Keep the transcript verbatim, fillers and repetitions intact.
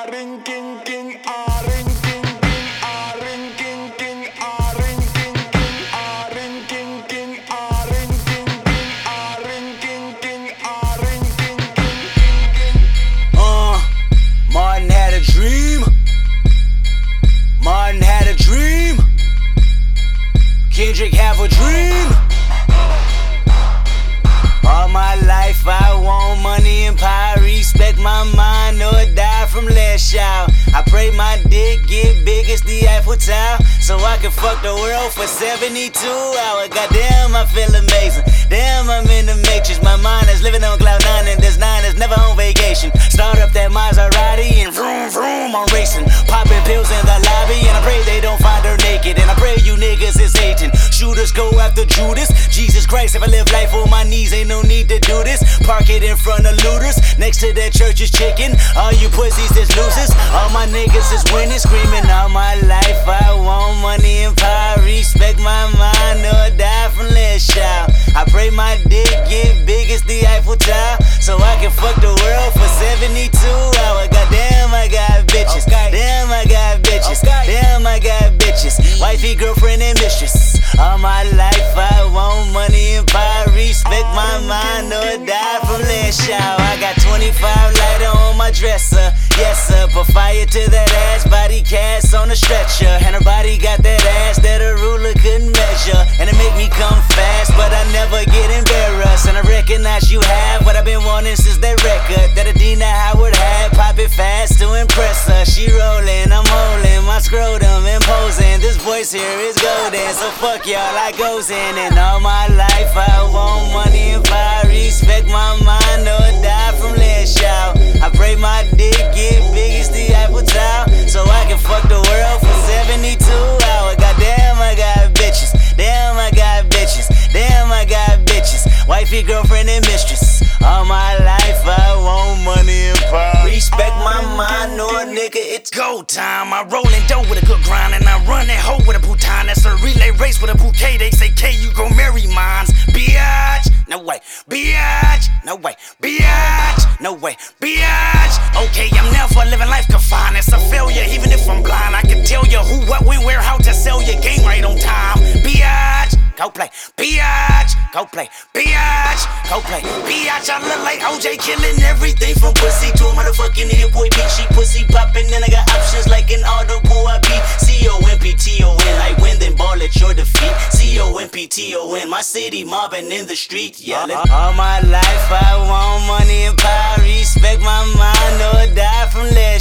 ring king king ah ring king king ah ring king king ah ring king king ah ring king king ah ring king king ah ring king king ah ring king king. Uh, Martin had a dream. Martin had a dream. Kendrick have a dream. All my life I want money and power. Respect my mind or die from less shout. I pray my dick get big as the Eiffel Tower, so I can fuck the world for seventy-two hours. Goddamn, I feel amazing. Damn, I'm in the matrix. My mind is living on cloud nine, and this nine is never on vacation. Start up that Maserati and vroom vroom, I'm racing. Popping pills in the lobby, and I pray they don't find her naked. And I pray you niggas is hating. Shooters go after Judas. Jesus Christ, if I live life on my knees, ain't no need to do this. Park it in front of looters. Next to that church is chicken. All you pussies is losers. All my niggas is winning, screaming all my life. I want money and power. Respect my mind or die from less shout. I pray my dick get big as the Eiffel Tower, so I can fuck the world for seventy-two hours. Goddamn, I got bitches. Okay. Damn, I got bitches. Okay. Damn, I got bitches. Wifey, girlfriend, and mistress. All my life I want money and power. Respect my mind or die from less shout. I got twenty-five lighter on my dresser. Yes sir, put fire to that ass. Body cast on a stretcher, and her body got that ass that a ruler couldn't measure. And it make me come fast, but I never get embarrassed. And I recognize you have what I've been wanting since that record that Adina Howard had. Pop it fast to impress her. She rolling, I'm holding my scrotum, imposing. This voice here is golden, so fuck y'all, I goes in. And all my life I want money and power. Respect my mind or die from less shout. I pray my dick get big as the Eiffel Tower, so I can fuck the world for seventy-two hours. Goddamn, I got bitches. Damn, I got bitches. Damn, I got bitches. Wifey, girlfriend, and mistress. All my life I want money and power. Respect my mind or nigga, it's go time. I rollin' dough with a good grind, and I run that hoe with a bouton. That's a relay race with a bouquet. They say, K, you gon' marry mines. Biatch, no way. Biatch, no way. Biatch, no way. Biatch. Okay, I'm never living life confined. It's a failure, even if I'm blind. I can tell you who, what, when, where, how to sell your game right on time. Biatch, go play. Biatch, go play. Biatch, go play. Biatch, I look like O J, killing everything from pussy to a motherfucking hit boy beat. She pussy popping, and I got options like an audible I beat. C O M P T O N, like win, then ball at your defeat. C O M P T O N, my city mobbing in the street, yelling. All my life I want money and power. Respect my mind or die from less